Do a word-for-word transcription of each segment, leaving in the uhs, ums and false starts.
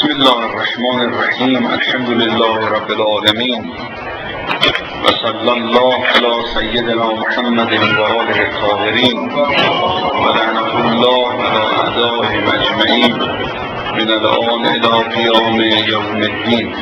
بسم الله الرحمن الرحیم. الحمد لله رب العالمین و صلی الله علی سیدنا محمد و آله الطاهرین و لعنة الله علی اعدائهم اجمعین من الآن الی قیام یوم الدین.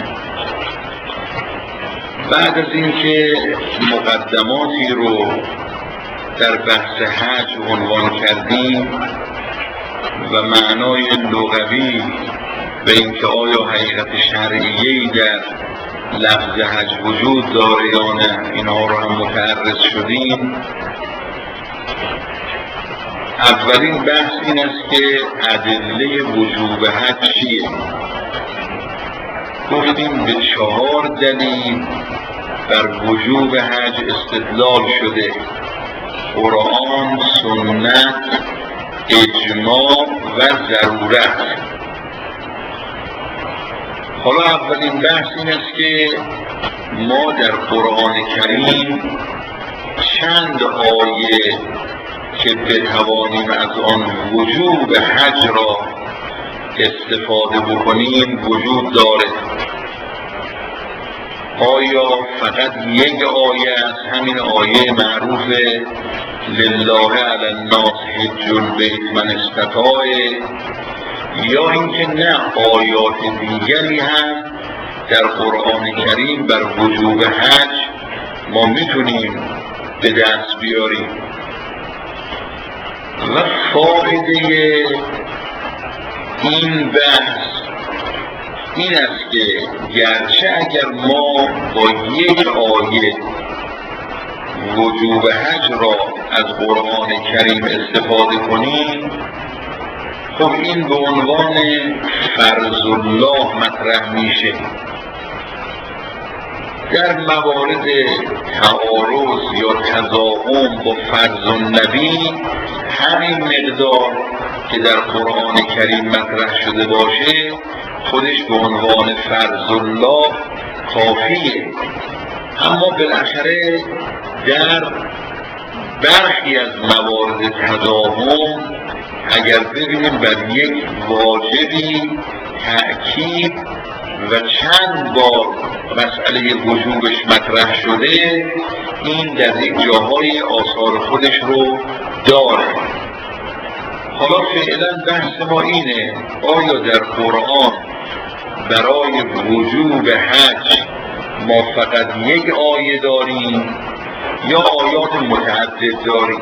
بعد از اینکه مقدماتی رو در بحث حج عنوان کردیم و معنای لغوی به اینکه آیا حقیقت شرعیه‌ای در لفظ حج وجود داره یا نه، اینها رو هم متعرض شدیم. اولین بحث این است که ادله وجوب حج چیه؟ گفتیم به چهار دلیل بر وجوب حج استدلال شده: قرآن، سنت، اجماع و ضرورت. حالا اولین بحث این است که ما در قرآن کریم چند آیه که بتوانیم از آن وجوب حج را استفاده بکنیم وجود داره. آیا فقط یک آیه از همین آیه معروف لله علی الناس حج البیت من استطاع، یا اینکه نه آیات دیگری هم در قرآن کریم بر وجوب حج ما میتونیم به دست بیاریم؟ و فایده این بحث این است که گرچه اگر ما با یک آیه وجوب حج را از قرآن کریم استفاده کنیم، خب این به عنوان فرض الله مطرح میشه. در موارد تعارض یا تضاهم با فرض النبی همین مقدار که در قرآن کریم مطرح شده باشه خودش به عنوان فرض الله کافیه. اما بالاخره در برخی از موارد تضاهم اگر ببینیم بر یک واجبی تأکید و چند بار مسئله وجوبش مطرح شده، این در یک جاهای آثار خودش رو داره. حالا فعلا بحث ما اینه: آیا در قرآن برای وجوب حج ما فقط یک آیه داریم یا آیات متعدد داریم؟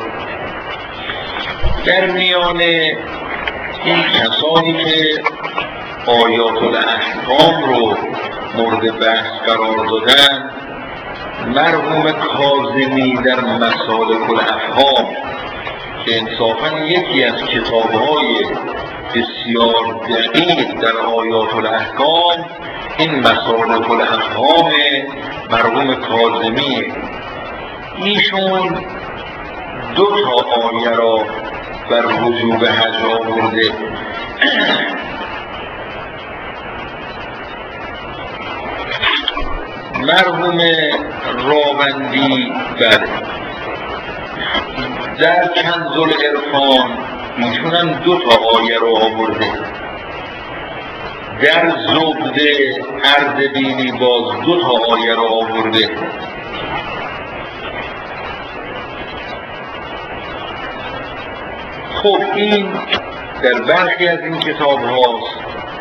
در میان این کسانی که آیات الاحکام رو مورد بحث قرار دادن، مرحوم کاظمی در مسالک الافهام که انصافاً یکی از کتاب‌های بسیار دقیق در آیات الاحکام این مسالک الافهام مرحوم کاظمی، ایشون دو تا آیه را بر وجوب حج آورده. مرحوم راوندی بله در کنز العرفان ایشون هم دو تا آیه را آورده. در زبد اردبیلی باز دو تا آیه را آورده. خب این در برخی از این کتاب هاست.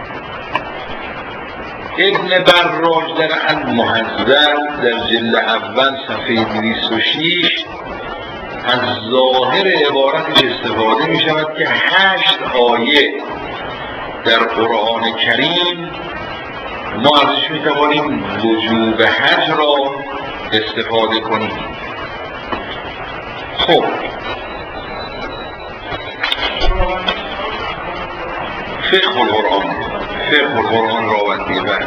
ابن براج در المهذب در جلد اول صفحه دویست و شش از ظاهر عبارتش استفاده می شود که هشت آیه در قرآن کریم ما ازش می توانیم وجوب حج را استفاده کنیم. خب فقه القرآن فقه القرآن راوندی بعد.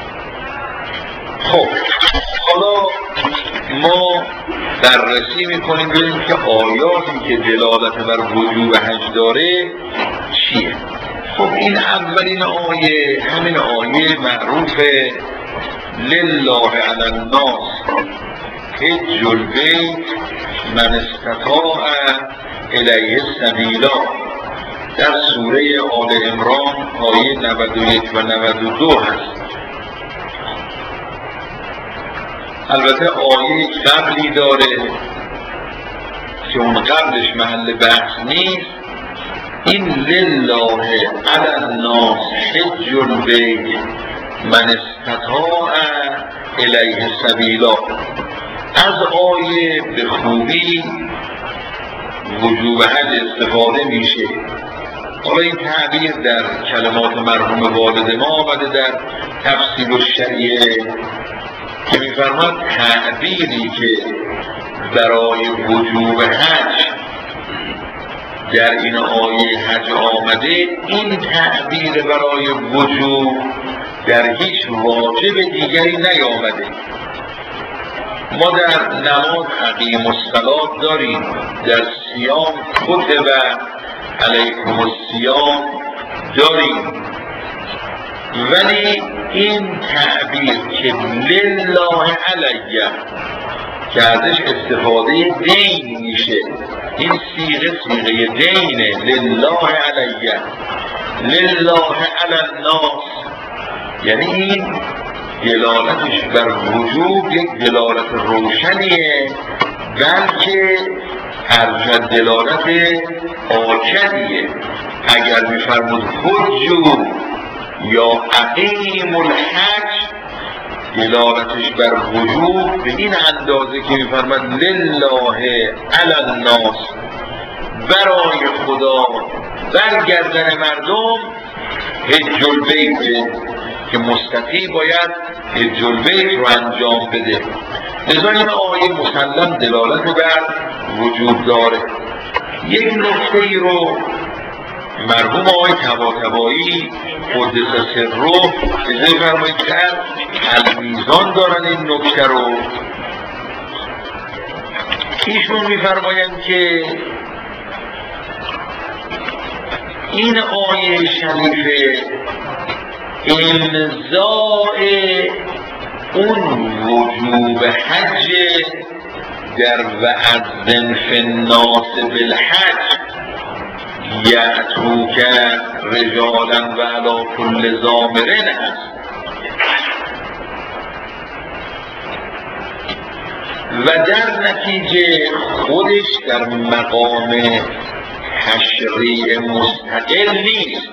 خب حالا ما بررسی میکنیم ببینیم که آیاتی که دلالت بر وجوب حج داره چیه. خب این اولین آیه همین آیه معروف لله علی الناس حج البیت من استطاع الیه سبیلا در سوره آل عمران آیه نود و یک و نود و دو هست. البته آیه قبلی داره که اون قبلش محل بحث نیست. این لله علی الناس حج البیت من استطاع الیه سبیلا. از آیه به خوبی وجوب حج استفاده میشه. حالا این تعبیر در کلمات مرحوم والد ما آمده در تفسیر الشریعه که میفرماد تعبیری که برای وجوب حج در این آیه حج آمده، این تعبیر برای وجوب در هیچ واجب دیگری نیامده. ما در نماز اقیم الصلاة داریم، در صیام کتب علیکم الصیام داریم، ولی این تعبیر که لله علیه که ازش استفاده دین میشه، این صیغه صیغه دینه، لله علیه لله علی الناس، یعنی این دلالتش بر وجوب یک دلالت روشنیه، بلکه ارجح دلالت آکدیه. اگر میفرمود حجو یا اقیم الحج، دلالتش بر وجوب به این اندازه که میفرماد لله علی الناس، برای خدا برگردن مردم حج البیت، که مستطیع باید حج البیت رو انجام بده. لذا این آیه مسلم دلالت بر وجود داره. یک نکته ای رو مرحوم آقای طباطبایی قدس سره اجازه فرمایید کرد، المیزان دارن این نکته رو. ایشون میفرمایند که این آیه شریفه امضاء اون وجوب حج در وعظ فی الناس بالحج یأتوک رجالا و علی کل ضامر هست. و در نتیجه خودش در مقام تشریع مستقل نیست.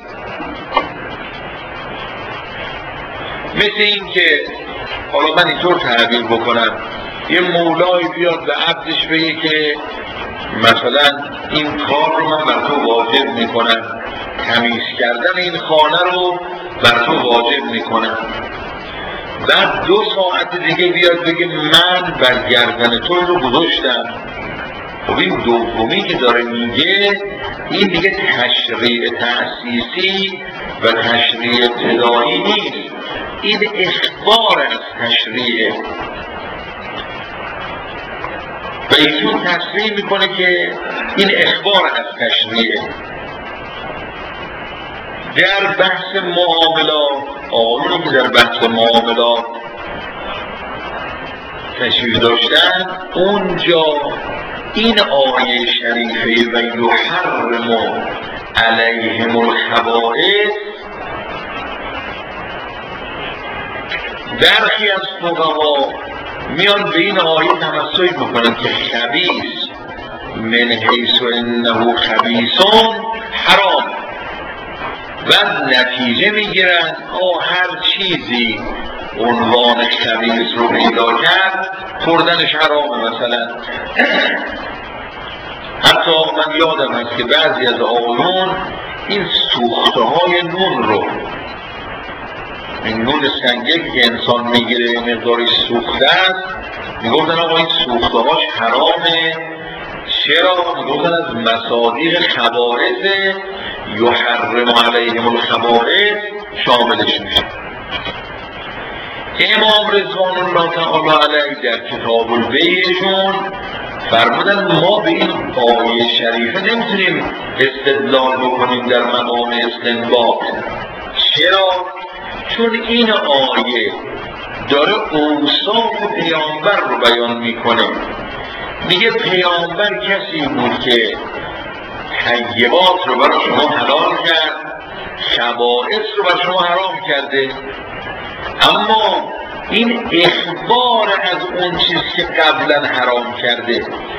مثل این که حالا من اینطور تعبیر بکنم، یه مولای بیاد به عبدش بگه که مثلا این کار رو من بر تو واجب میکنم، تمیز کردن این خانه رو بر تو واجب میکنم، بعد دو ساعت دیگه بیاد بگه من بر گردن تو رو گذاشتم. خب این دومی که داره میگه، این دیگه تشریع تأسیسی و تشریع ابتدایی نیست، این اخبار از تشریعه. و ایشون تصریح میکنه که این اخبار از تشریعه. در بحث معاملات، آقایونی که در بحث معاملات تشریح داشتن، اونجا این آیه شریفه و یحرم علیهم الخبائث، برخی از فقها میان به این آیه تمسک میکنن که خبیث من حیث انه خبیثون حرام، و نتیجه میگیرن آه هر چیزی عنوان خبیث رو پیدا کرد خوردنش حرامه. مثلا حتی من یادم هست که بعضی از آقایون این سوخته های نون رو، این نون سنگک که انسان میگیره مقداری سوخته است، میگفتن آقا این سوخته هاش حرامه. چرا؟ میگفتن از مصادیق خبائث یحرم علیهم الخبائث شاملش میشه. امام رضوان الله تعالی علیه در کتاب البیعشون فرمودن ما به این آیه شریفه نمیتونیم استدلال بکنیم در مقام استنباط. چرا؟ چون این آیه داره اوصاف پیامبر رو بیان میکنه. میگه پیامبر کسی بود که طیبات رو برای شما حلال کرد، خبائث رو برای شما حرام کرده. اما این اخبار از اون چیز که قبلا حرام کرده،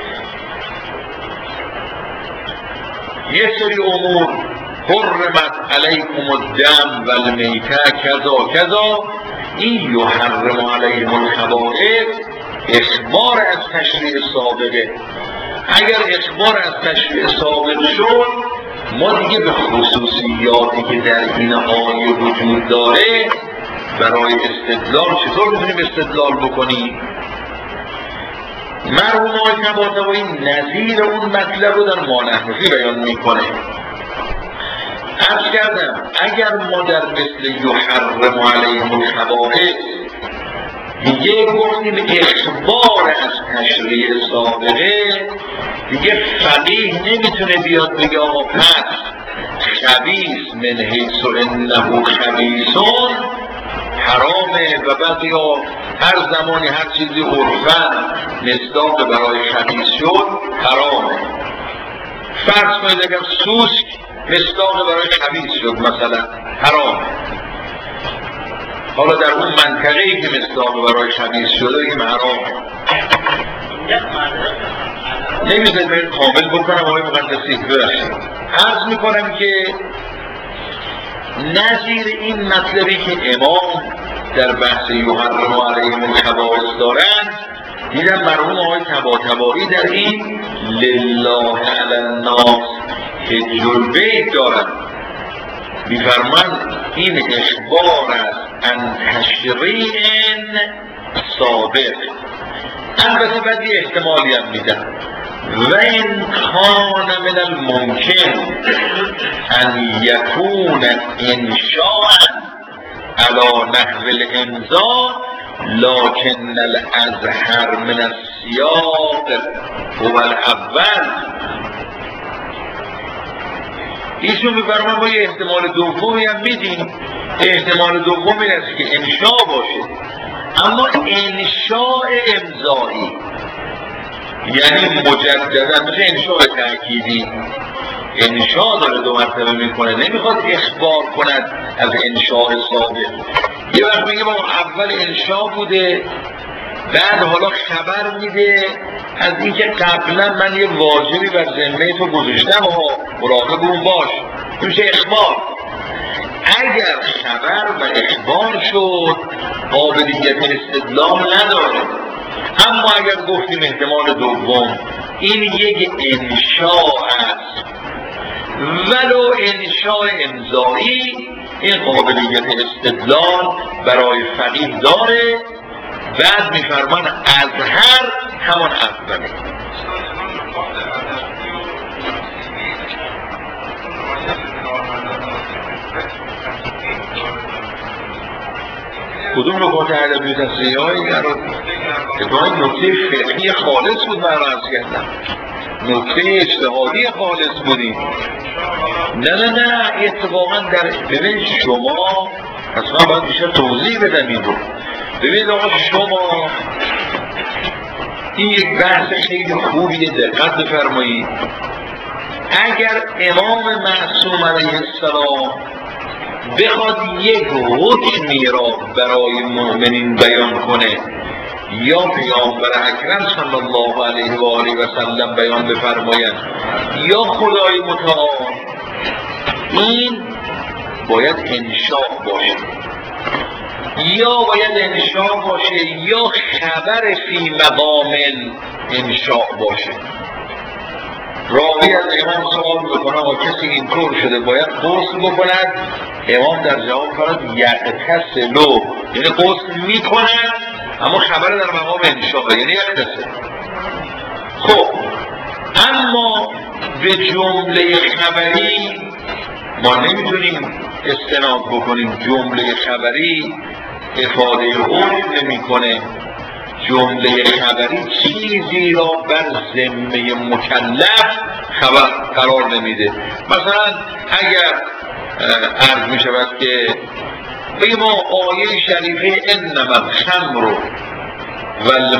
یه سری امور حرمت علیکم الدم و المیته کذا کذا، این یحرم علیهم الخبائث اخبار از تشریع سابقه. اگر اخبار از تشریع سابق شد، ما دیگه به خصوصیاتی که در این آیه وجود داره برای استدلال چطور میتونیم استدلال بکنیم؟ مرحوم آقای طباطبایی نظیر اون مطلب رو در مانحنفی بیان میکنه. عرض کردم اگر ما در مثل یحرم علیهم الخبائث دیگه گفتیم اخبار از تشریع سابقه، دیگه فقیه نمیتونه بیاد بگه آقا پس خبیث من حیث انه خبیثون حرامه و بعد یا هر زمانی هر چیزی عرفاً مصداق برای خبیث شد حرامه. فرض کنید اگر سوسک مصداق برای خبیث شد مثلا حرامه. حالا در اون منطقه‌ای که مصداق برای خبیث شده این حرامه. نمیذارید من کامل بکنم آقای مقدسی ببخشید. عرض میکنم که نظیر این مطلبی که امام در بحث یحرم علیهم الخبائث دارند، دیدم مرحوم آقای طباطبایی در این لله علی الناس حج البیت دارند. میفرمایند این اخبار از ان تشریع سابق. البته بعد یه احتمالی هم میدم و این کان من الممکن ان یکون انشاء علی نحو الامضاء لکن الازهر من السیاق هو الاول. ایشون میفرمان با یه احتمال دومی هم میدیم. احتمال دومی است که انشاء باشه، اما انشاء امضایی یعنی مجددا مثل انشاء تأکیدی. انشاء داره دو مرتبه میکنه، نمیخواد اخبار کند از انشاء سابق. یه وقت میگه با اول انشاء بوده، بعد حالا خبر میده از اینکه قبلا من یه واجبی بر ذمه تو گذاشتم و مراقب اون باش، میشه اخبار. اگر خبر و اخبار شد قابلیت استدلال نداره. اما اگر گفتیم احتمال دوم این یک انشاء است ولو انشاء امضایی، این قابلیت استدلال برای فقیه داره. بعد میفرمان ازهر همان اوله. کدوم نکات ادبی و تصریح‌هایی در اتفاقا نکته فقهی خالص بود من عرض کردم، نکته اجتهادی خالص بودیم. نه نه نه اتفاقا در ببین شما اصلا باید بیشتر توضیح بدم این رو. ببینید آقا شما این یک بحث خیلی خوبیه، دقت بفرمایید. اگر امام معصوم علیه السلام بخواد یک حکمی را برای مؤمنین بیان کنه یا پیامبر اکرم صلی الله علیه و آله و سلم بیان بفرمایند یا خدای متعال، این باید انشاء باشه، یا باید انشاء باشه یا خبر فی مقام انشاء باشه. راوی از امام سوال بکنه و کسی اینطور شده باید غسل بکند، امام در جواب فرمود یغتسلوا، یعنی غسل میکند اما خبر در مقام انشاء یعنی یغتسل. خب اما به جمله خبری ما نمیتونیم استناد بکنیم. جمله خبری افاده حکم نمیکنه. جمله خبری چیزی را بر ذمه مکلف خبر قرار نمیده. مثلا اگر عرض می شود که بگیم ما آیه شریفه انما الخمر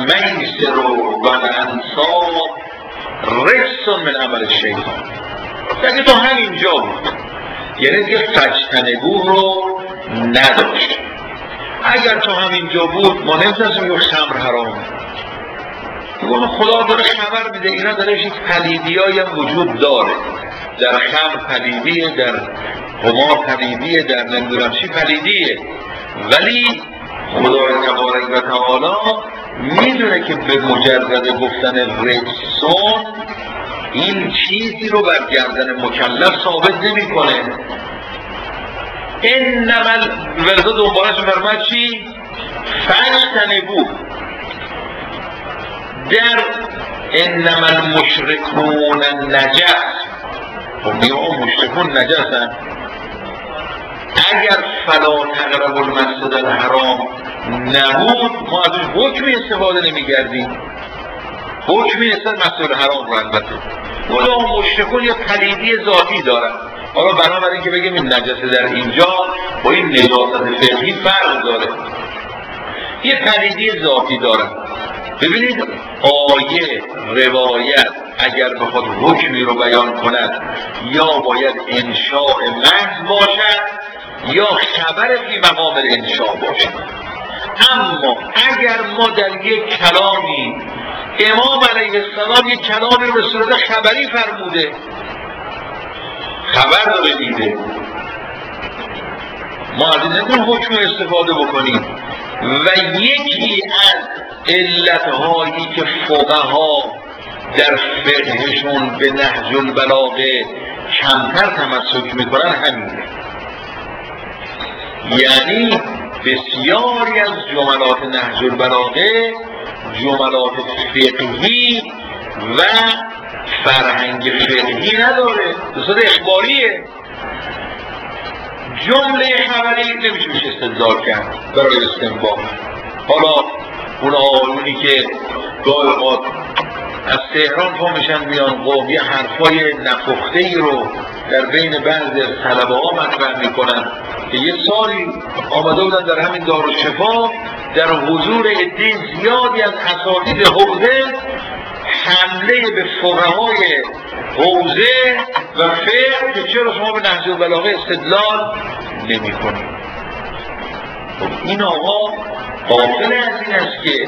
والمیسر والانصاب رجس من عمل الشیطان، دیگه تا همینجا بود، یعنی دیگه فجتنبو رو نداشت. اگر تا همینجا بود ما نمیتونستیم یه خمر حرامه، میگم خدا داره خبر میده اینا داره یک پلیدی هایی هم وجود داره، در خمر پلیدیه، در قمار پلیدیه، در نمیدونم چی پلیدیه، ولی خدای تبارک و تعالی میدونه که به مجرد گفتن رجسون این چیزی رو بر گردن مکلف ثابت نمی کنه. انما ورده دنبالش فرمد چی؟ فجتنبو. در انما المشرکون نجس، خب میگه اون مشرکون نجسن، اگر فلا تقربوا المسجد الحرام نبود ما ازش حکمی استفاده نمی‌کردیم، حکمی استفاده مسجد الحرام رو البته ولی اون مشرکون یه پلیدی ذاتی دارن. حالا بنابراین که بگیم این نجسه در اینجا با این نجاست فقهی فرق داره، یه پلیدی ذاتی دارن. ببینید آیه روایت اگر بخواد حکمی رو بیان کند یا باید انشاء محض باشد یا خبر فی مقام انشاء باشد. اما اگر ما در یک کلامی امام علیه السلام یک کلامی رو به صورت خبری فرموده، خبر داره دیده، ما از این نمیتونیم حکم استفاده بکنیم. و یکی از علتهایی که فقها در فقهشون به نهج البلاغه کمتر تمسک میکنن همینه، یعنی بسیاری از جملات نهج البلاغه جملات فقهی و فرهنگ فقهی نداره، بصورت اخباریه. جمله خبری نمیشه بشه استدلال کرد برای استنباط. حالا اون آقایونی که گاهی اوقات از تهران پا میشن میان قوم یه حرفای نپخته ای رو در بین بعضی از طلبه ها مطرح میکنن که یه سالی آمده بودن در همین دارالشفا در حضور عده زیادی از اساتید حوزه حمله به فقهای حوزه و فقه که چرا شما به نهج البلاغه استدلال نمی کنید. این آقا غافل از این است که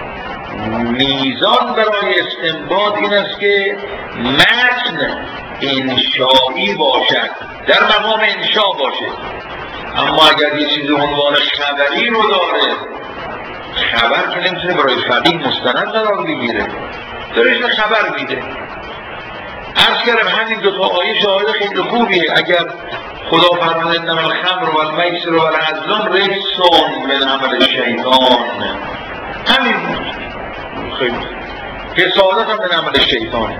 میزان برای استنباط این است که متن انشایی باشد، در مقام انشا باشه. اما اگر یه چیز عنوان خبری رو داره، خبر که نمیتونه برای فقیه مستند قرار بگیره، دارش خبر میده. عرض کردم همین دو تا آیه شاهد خیلی خوبیه. اگر خدا فرمود انما الخمر و المیسر و الازلام رجسون من عمل شیطان، همین بود. خیلی حسادت هم من عمل شیطان.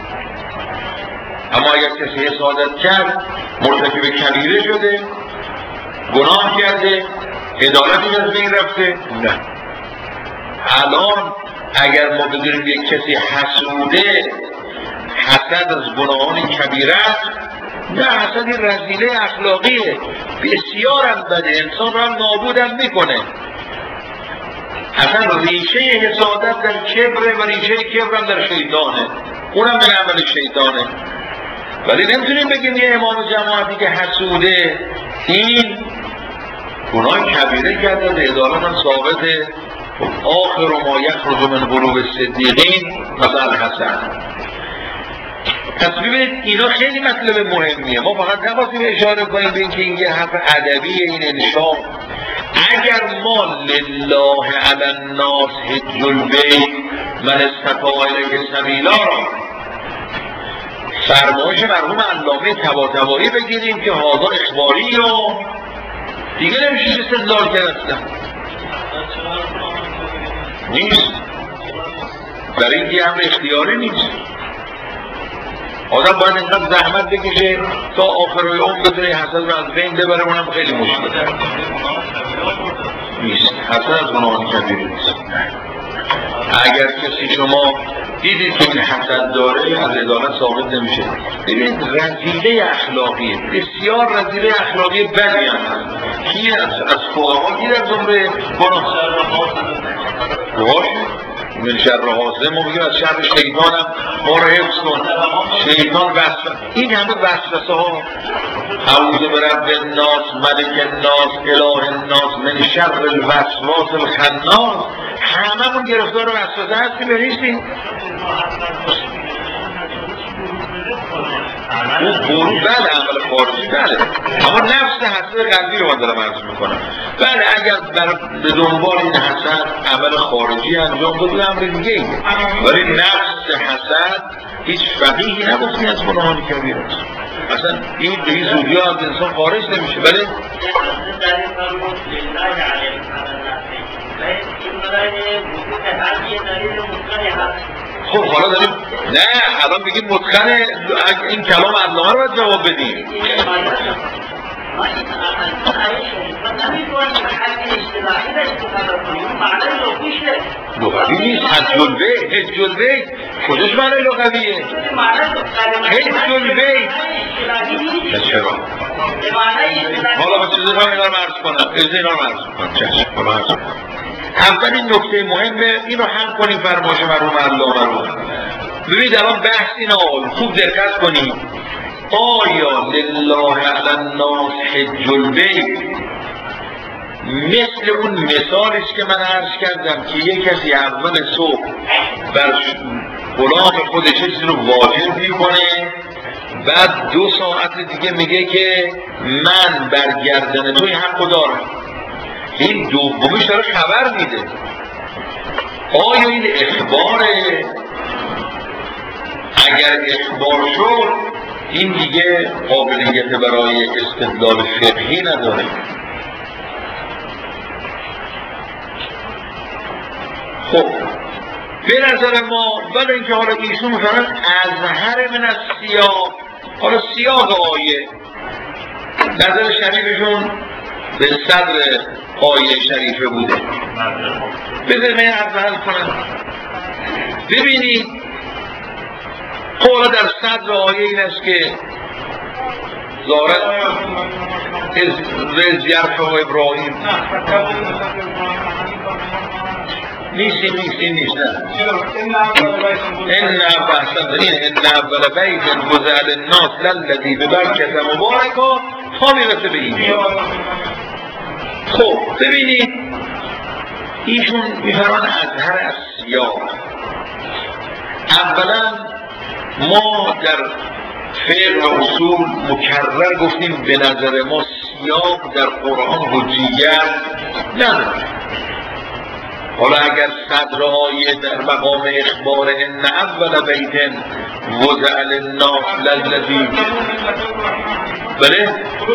اما اگر کسی حسادت کرد مرتکب کبیره شده، گناه کرده، عدالتی از بین رفته. نه، الان اگر ما بدونیم یک کسی حسوده، حسد از گناهان کبیره است، نه، حسد این رذیله اخلاقیه، بسیار هم بده، انسان را هم نابود هم میکنه. اصلا ریشه حسادت در کبره و ریشه کبر هم در شیطانه، اونم به عمل شیطانه. ولی نمیتونیم بگیم یه امام جماعتی که حسوده این گناه کبیره کرده، به عدالت هم ثابته. آخر ما یخرج من قلوب الصدیقین مثل حسن. پس ببینید اینا خیلی مطلب مهمیه. ما فقط نخواستیم اشاره کنیم به اینکه این یه حرف ادبی، این انشاء. اگر ما لله علی الناس حج البیت من استطاع الیه سبیلا را فرمایش مرحوم علامه طباطبایی بگیریم که هذا اخباری رو دیگه نمیشه استدلال کرد، اصلا نیست. برای اینکه امر اختیاری نیست. آدم باید اینقدر زحمت بکشه تا آخرای عمر بتونه حسد رو از بین ببره، اونم خیلی مشکله. نیست، حسد از گناهان کبیره نیست. اگر کسی شما دیدید که این حسد داره، از عدالت ثابت نمیشه. ببینید رذیله اخلاقیه، بسیار رذیله اخلاقی بدی هم هست. کی از از فقها کی در زمره گناه؟ باشه من شر حاسد، ما میگیم از شر شیطان هم ما رو حفظ کن. شیطان وسوسه، این همه وسوسه ها، اعوذ برب الناس ملک الناس اله الناس من شر الوسواس الخناس، هممون گرفتار وسوسه هستیم یا نیستیم؟ اون برو بله عمل خارجی بله، اما نفس حسد قلبی رو من دارم عرض میکنم. بله اگر به دنبال این حسد عمل خارجی انجام داد امر دیگه ایه، ولی نفس حسد هیچ فقیهی نگفتی از گناهان کبیره است. اصلا این به این زودی ها از انسان خارج نمیشه. بله خب حالا داریم نه الان بگیم متقنه، این کلام علامه رو باید جواب بدیم. لغوی نیست، حجل بیت، حجل بیت کجاش معنی لغویه؟ حجل بیت چرا؟ حالا من چیزی رو اینا رو مرز کنم، ایزه اینا رو مرز کنم چشم حالا مرز کنم. اولین نکته مهمه این رو حل کنیم فرمایش مرحوم علامه رو. ببینید الان بحث این آقا خوب دقت کنید، آیا لله علی الناس حج البیت مثل اون مثالش که من عرض کردم که یک کسی اول صبح بر غلام خودش چیزی رو واجب میکنه، بعد دو ساعت دیگه میگه که من بر گردن تو این حقو دارم، این دومیش داره خبر میده. آیا این اخباره؟ اگر اخبار شد این دیگه قابلیت برای استدلال فقهی نداره. خب به نظر ما ولی اینکه حالا ایشون میفرمایند اظهر من از سیاق، حالا سیاق آیه نظر شریفشون به صدر آیه شریفه بوده. بذارید من اول کنم. ببینید حالا در صدر آیه این است که زارت از یرفع و ابراهیم نیست این نیست این نیست نه این بحثن دارین این اول بیت وضع للناس للذی ببرکت مبارکا تا میرسه به این. خب ببینید ایشون میفرمان اظهر از سیاق. اولا ما در فقه و اصول مکرر گفتیم به نظر ما سیاق در قرآن حجیت نداره. حالا اگر صدر آیه در مقام اخبار ان اول بیت وضع للناس للذی بله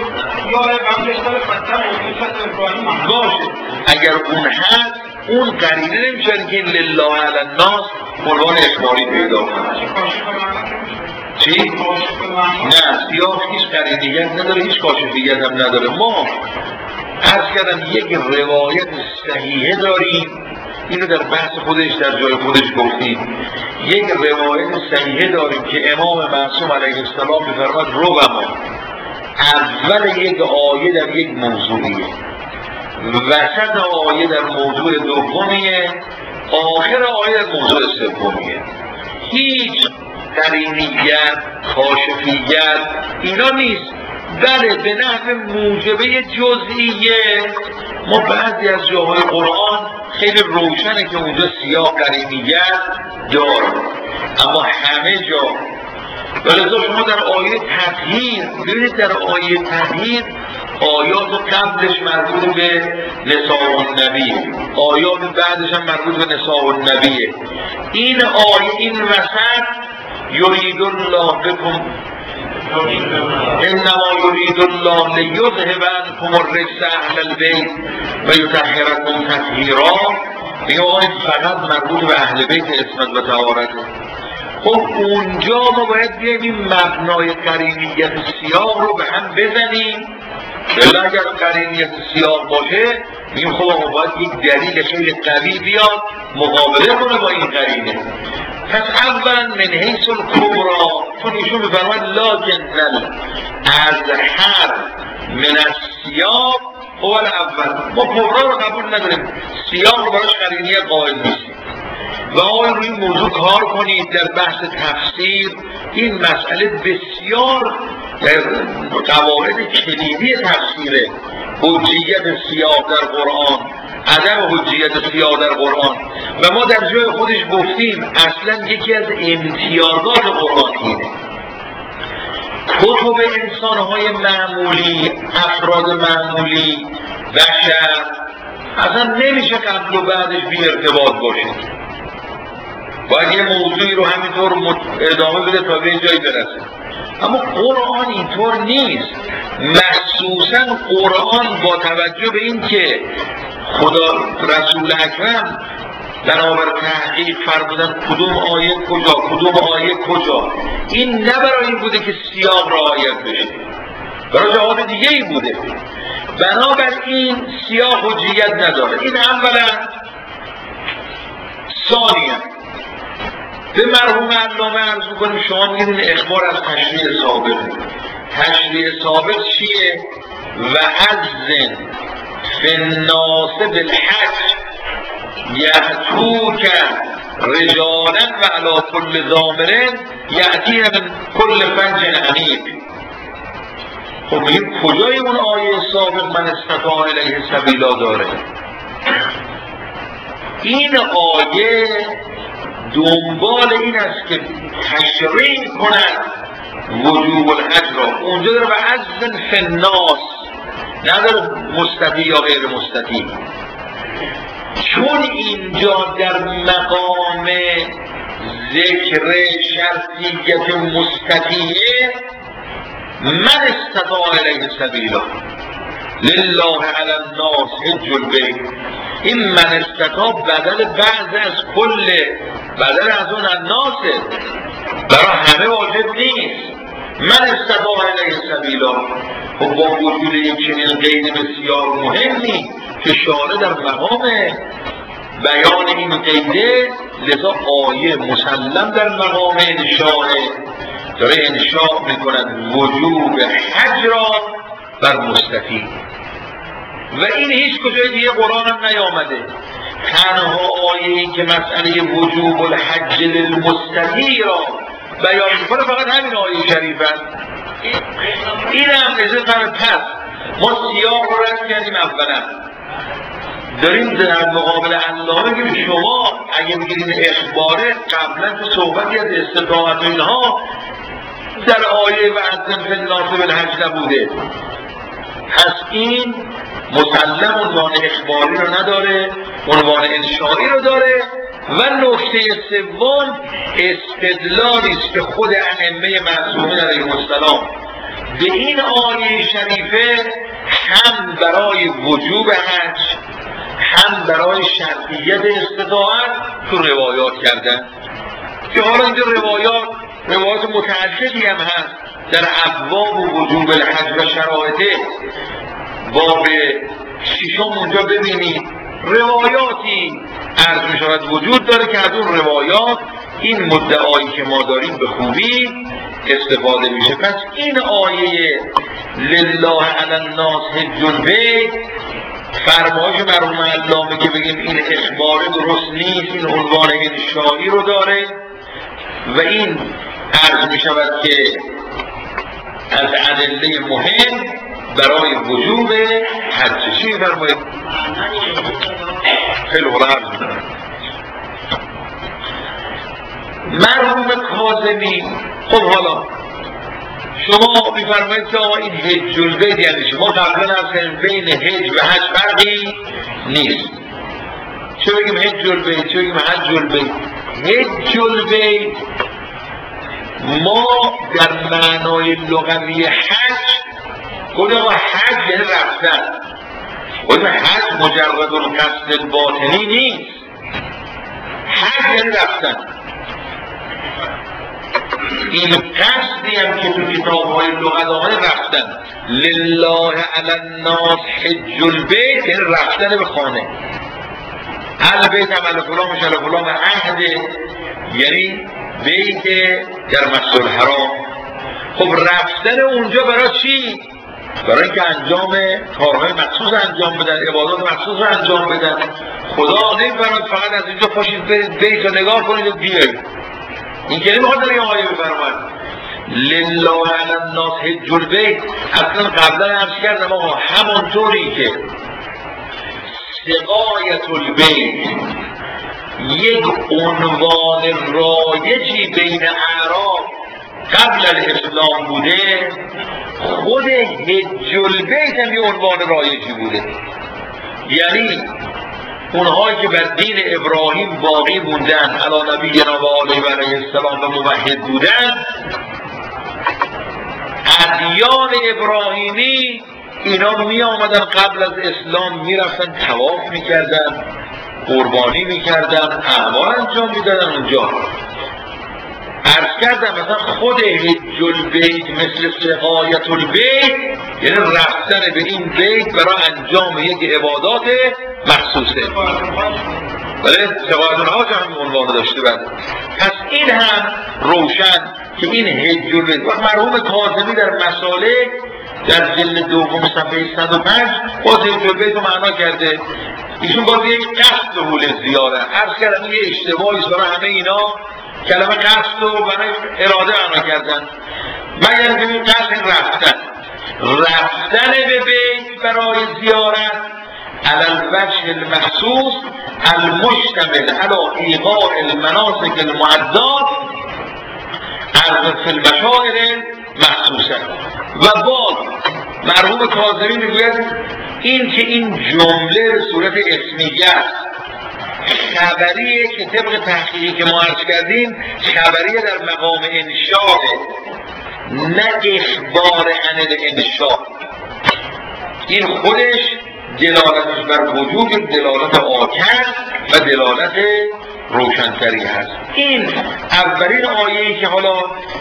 باشه، اگر اون هست اون قرینه نمیشه که لله علی الناس عنوان اخباری پیدا کنه. چی؟ نه سیاق هیچ قرینیت نداره، هیچ کاشفیت هم نداره. ما عرض کردم یک روایت صحیحه داریم، اینو در بحث خودش در جای خودش گفتیم. یک روایت صحیحه داریم که امام معصوم علیه السلام می‌فرماد ربما اول یک آیه در یک موضوعیه، وسط آیه در موضوع دومیه، آخر آیه در موضوع سومیه. هیچ قرینیت، کاشفیت اینا نیست. بله به نحو موجبه جزئیه ما بعضی از جاهای قرآن خیلی روشنه که اونجا سیاق قرینیت داره، اما همه جا. ولذا شما در آیه تطهیر ببینید، در آیه تطهیر آیات قبلش مربوط به نساء النبی، آیات بعدش هم مربوط به نساء النبی. این آیه این وسط یرید الله بكم انما یرید الله لیذهب عنکم الرجس اهل البیت و یطهرکم تطهیرا. میگه آقا فقط مربوط به اهل بیت عصمت و طهارته. خب اونجا ما باید بیاییم این مبنای قرینیت سیاق رو به هم بزنیم. بله اگر قرینیت سیاق باشه میگیم خب آقا باید یک دلیل خیلی قوی بیاد مقابله کنه با این قرینه. پس اولا من حیث الکبرا، چون ایشون میفرماید لکن اظهر من السیاق اول اول، ما کبرا رو قبول نداریم، سیاق رو براش قرینیت قائل نیستیم. و آیا روی این موضوع کار کنید در بحث تفسیر. این مسئله بسیار قواعد کلیدی تفسیره. حجیت سیاه در قرآن، عدم حجیت سیاه در قرآن، و ما در جای خودش گفتیم اصلا یکی از امتیازات قرآن اینه. کتب انسانهای معمولی، افراد معمولی، بشر اصلا نمیشه قبل و بعدش بی ارتباط باشه. باید یه موضوعی رو همینطور ادامه بده تا به جایی برسه. اما قرآن اینطور نیست. مخصوصا قرآن با توجه به این که خدا رسول اکرم بنابر تحقیق فرمودن کدوم آیه کجا کدوم آیه کجا، این نه برای این بوده که سیاق رعایت بشه، برای جهات دیگه ای بوده. بنابراین سیاق حجیت نداره. این اولا. ثانیا به مرحوم علامه عرض می‌کنیم شما می‌گید اخبار از تشریع سابق. تشریع سابق چیه؟ و اذن فی الناس بالحج یأتوک رجالا و علی کل ضامر یأتین من کل فج عمیق. خب میگیم کجای اون آیه سابق من استطاع الیه سبیلا داره؟ این آیه دنبال این است که تشریع کند وجوب الحج را. اونجا داره و اذن فی الناس، نداره مستطیع یا غیر مستطیع. چون اینجا در مقام ذکر شرطیت مستطیعه من استطاع الیه سبیلا لله علی الناس حج البیت، این من استطاع بدل بعض از کل، بدل از اون الناسه، برای همه واجب نیست. من استطاع الیه سبیلا. خب با وجود یک چنین قید بسیار مهمی که شارع در مقام بیان این قیده، لذا آیه مسلم در مقام شارع داره انشاء میکند وجوب حج را بر مستطیع. و این هیچ کجای دیگه قرآن هم نیامده. تنها آیه‌ای که مسئله وجوب الحج للمستطیع را بیان میکنه فقط همین آیه شریف است. این هم اضافه پس ما سیاق رو رد کردیم. اولا داریم در مقابل علامه که شما اگه میگیرین اخباره قبلا که صحبتی از استطاعت اینها در آیه و اذن فی الناس بالحج نبوده، پس این مسلم عنوان اخباری رو نداره، عنوان انشایی رو داره. و نکته سوم استدلالی است که خود ائمه معصومین علیهم السلام به این آیه شریفه هم برای وجوب حج هم برای شرطیت استطاعت تو روایات کردن، که حالا اینجا روایات روایات متعددی هم هست در ابواب وجوب الحج و شرایطه. باب ششم اونجا ببینید روایاتی عرض می شود وجود داره که از اون روایات این مدعایی که ما داریم به خوبی استفاده میشه. پس این آیه لله علی الناس حج البیت فرمایش مرحوم علامه که بگیم این اخبار درست نیست، این عنوان انشایی رو داره و این عرض می شود که از ادله مهم برای وجوب حج. چی فرمایید؟ خیلی خوب عرض می‌کنم. مرحوم کاظمی، خب حالا شما می‌فرمایید که آقا این حج البیت یعنی شما قبلا از بین حج و حج فرقی نیست. چه بگیم حج البیت، چه بگیم حج البیت؟ حج البیت ما در معنای لغوی حج گفتیم آقا حج یعنی رفتن. گفتیم حج مجرد القصد الباطنی نیست، حج یعنی رفتن. این قصدی هم که تو کتاب‌های لغت آمده رفتن. لله علی الناس حج البیت یعنی رفتن به خانه. البیت هم الفلام مش الفلام عهده، یعنی بیت در مسجد الحرام. خب رفتن اونجا برای چی؟ برای اینکه انجام کارهای مخصوص انجام بدن، عبادات مخصوص انجام بدن. خدا نمی‌فرماید فقط از اینجا پاشید برید بیت رو نگاه کنید و بیایید. این که نمیخواد در یه آیه بفرماید لله علی الناس حج البیت. اصلا قبلا عرض کردم آقا همونطوری که سقایت البیت یک عنوان رایجی بین اعراب قبل الاسلام بوده، خود حج البیت هم یه عنوان رایجی بوده. یعنی اونهایی که بر دین ابراهیم باقی موندن علی نبینا و آله و علیه السلام و موحد بودن، ادیان ابراهیمی اینا می آمدن قبل از اسلام می رفتن طواف می کردن، قربانی می کردن، اعمال انجام می دادن اونجا. عرض کردم مثلا خود حج البیت مثل سقایت البیت یعنی رفتن به این بیت برای انجام یک عبادات مخصوصه. بله سقایت الحاج هم عنوان داشته بعد. پس این هم روشن که این حج البیت و مرحوم کاظمی در مسالک در جلد دوم صفحه صد و پنج باز حج البیت رو معنا کرده. ایشون باز یک قصد حول زیاره. عرض کردم یه اشتباهی برای همه اینا کلمه قصد رو برای اراده معنا کردن. مگر که این قصد رفتن رفتن به بیت برای زیارت علی الوجه المخصوص المشتمل علی ایقاع المناسک المعدات عرض فی المشاعر مخصوصه. و باز مرحوم کاظمی میگوید این که این جمله صورت اسمیه است، خبریه که طبق تحقیقی که ما عرض کردیم خبریه در مقام انشاء، نه اخبار عن الانشاء. این خودش دلالتش بر وجود دلالت آکد و دلالت روشنتری هست. این اولین آیه‌ای که حالا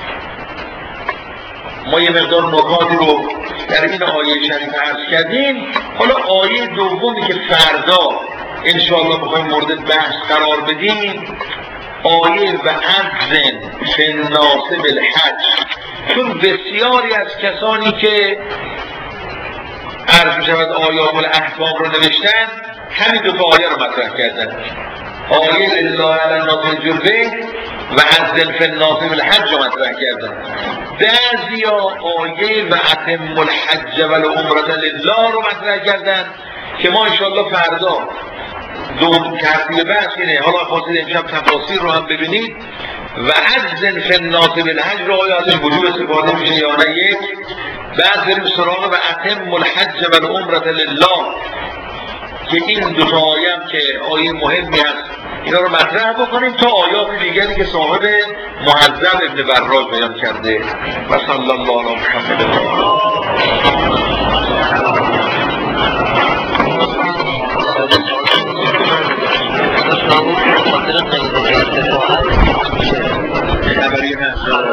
ما یه مقدار نکاتی رو در این آیه شریف عرض کردیم. حالا آیه دومی که فردا انشاءالله بخوایم مورد بحث قرار بدیم آیه و اذن فی الناس بالحج، چون بسیاری از کسانی که عرض می شود آیات الاحکام رو نوشتن همین دو تا آیه رو مطرح کردن، آیه لله علی الناس حج البیت و اذن فی الناس بالحج رو مطرح کردن. بعضیا آیه و اتم الحج و العمرة لله رو مطرح کردن که ما انشاءالله فردا دو ترتیب بحث اینه. حالا خواستید امشب تفاصیل رو هم ببینید و اذن فی الناس بالحج رو آیا ازش وجوب استفاده میشه یا نه یک. بعد بریم سراغ و اتم الحج و العمرة لله که این دو تا آیه هم که آیه مهمی هست اینا رو مطرح بکنیم تا آیات دیگری که صاحب مهذب ابن براج بیان کرده. و صلی الله علی محمد. خبری هست